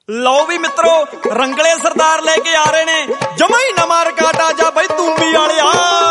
ਲਓ ਵੀ ਮਿੱਤਰੋ, ਰੰਗਲੇ ਸਰਦਾਰ ਲੈ ਕੇ ਆ ਰਹੇ ਨੇ ਜਮਾ ਹੀ ਨਵਾਂ ਰਿਕਾਰਡ ਆ ਜਾ ਬਈ ਤੂੰਬੀ ਵਾਲਿਆ।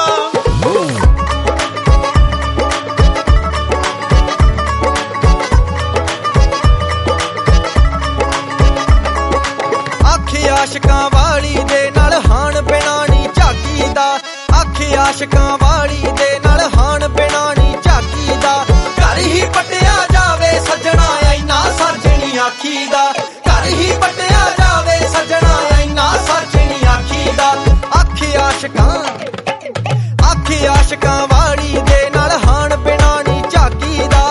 ਆਖੇ ਆਸ਼ਕਾਂ ਵਾਲੀ ਦੇ ਨਾਲ ਹਾਣ ਬਿਨਾ ਨੀ ਝਾਕੀ ਦਾ, ਆਖੇ ਆਸ਼ਕਾਂ ਵਾਲੀ ਦੇ ਨਾਲ ਹਾਣ ਬਿਨਾ ਨੀ ਝਾਕੀ ਦਾ। ਘਰ ਹੀ ਪਟਿਆ ਜਾਵੇ ਸੱਜਣਾ ਐਨਾ ਸੱਚ ਨੀ ਆਖੀ ਦਾ, ਘਰ ਹੀ ਪਟਿਆ ਜਾਵੇ ਸੱਜਣਾ ਐਨਾ ਸੱਚ ਨੀ ਆਖੀ ਦਾ। ਆਖੇ ਆਸ਼ਕਾਂ ਵਾਲੀ ਦੇ ਨਾਲ ਹਾਣ ਬਿਨਾ ਨੀ ਝਾਕੀ ਦਾ।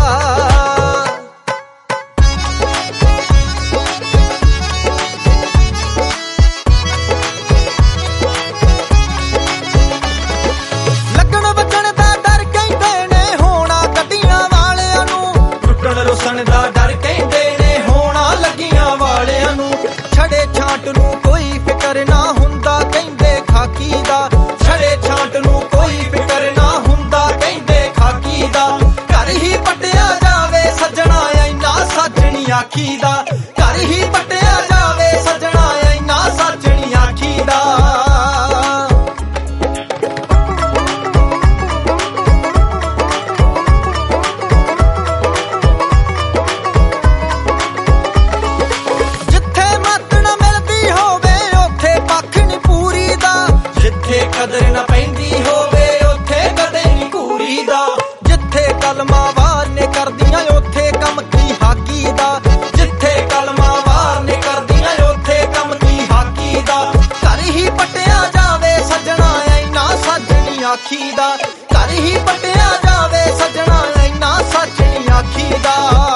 ਲੱਗਣ ਵੱਜਣ ਦਾ ਡਰ ਕਹਿੰਦੇ ਨੇ ਹੋਣਾ ਗੱਡੀਆਂ ਵਾਲਿਆਂ ਨੂੰ, ਟੁੱਟਣ ਰੁੱਸਣ ਦਾ ਡਰ ਕਹਿੰਦੇ ਨੇ ਹੋਣਾ ਲੱਗੀਆਂ ਵਾਲਿਆਂ ਨੂੰ। ਛੜੇ ਛਾਂਟ ਨੂੰ ਕੋਈ ਫਿਕਰ ਨਾ ਹੁੰਦਾ ਕਹਿੰਦੇ ਖਾਕੀ ਦਾ, ਛੜੇ ਛਾਂਟ ਨੂੰ ਕੋਈ ਫਿਕਰ ਨਾ ਹੁੰਦਾ ਕਹਿੰਦੇ ਖਾਕੀ ਦਾ। ਘਰ ਹੀ ਪਟਿਆ ਜਾਵੇ ਸੱਜਣਾ ਐਨਾ ਸੱਚ ਨੀ ਆਖੀ ਦਾ, ਘਰ ਹੀ ਪਟਿਆ ਜਾਵੇ ਸੱਜਣਾ ਐਨਾ ਸੱਚ ਨੀ ਆਖੀ ਦਾ। ਕਦਰ ਨਾ ਪੈਂਦੀ ਹੋਵੇ ਉੱਥੇ ਕਦੇ ਨੀ ਕੂੜੀ ਦਾ, ਜਿੱਥੇ ਕਲਮਾਂ ਵਾਰ ਨੇ ਕਰਦੀਆਂ ਉੱਥੇ ਕੰਮ ਕੀ ਹਾਕੀ ਦਾ, ਜਿੱਥੇ ਕਲਮਾਂ ਵਾਰ ਨੇ ਕਰਦੀਆਂ ਉੱਥੇ ਕੰਮ ਕੀ ਹਾਕੀ ਦਾ। ਘਰ ਹੀ ਪਟਿਆ ਜਾਵੇ ਸੱਜਣਾ ਐਨਾ ਸੱਚ ਨੀ ਆਖੀ ਦਾ, ਘਰ ਹੀ ਪਟਿਆ ਜਾਵੇ ਸੱਜਣਾ ਐਨਾ ਸੱਚ ਨੀ ਆਖੀ ਦਾ।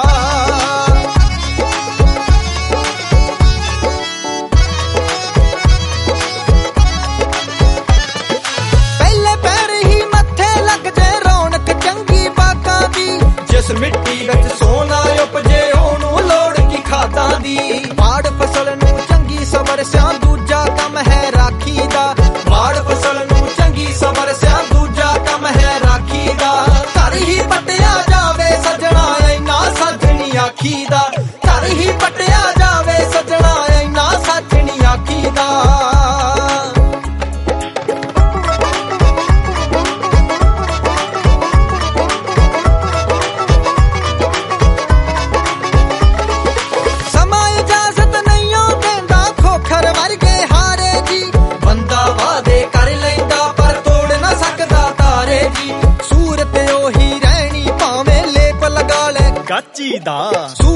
ਜਿਸ ਮਿੱਟੀ ਵਿੱਚ ਸੋਨਾ ਉਪਜੇ ਉਹਨੂੰ ਲੋੜ ਕੀ ਖਾਦਾਂ ਦੀ। ਬਾੜ ਫਸਲ ਨੂੰ ਚੰਗੀ ਸਬਰ ਸਿਆਂ ਦੂਜਾ ਕੰਮ ਹੈ ਰਾਖੀ ਦਾ, ਬਾੜ ਫਸਲ ਨੂੰ ਚੰਗੀ ਸਬਰ ਸਿਆਂ ਦੂਜਾ ਕੰਮ ਹੈ ਰਾਖੀ ਦਾ। ਘਰ ਹੀ ਪਟਿਆ ਜਾਵੇ ਸੱਜਣਾ ਐਨਾ ਸੱਚ ਨੀ ਆਖੀ ਦਾ, ਘਰ ਹੀ ਪਟਿਆ ਜਾਵੇ ਸੱਜਣਾ ਐਨਾ ਸੱਚ ਨੀ ਆਖੀ ਦਾ। ਸੂਰਤ ਉਹੀ ਰਹਿਣੀ ਭਾਵੇਂ ਲੇਪ ਲਗਾ ਲੈ ਗਾਚੀ ਦਾ।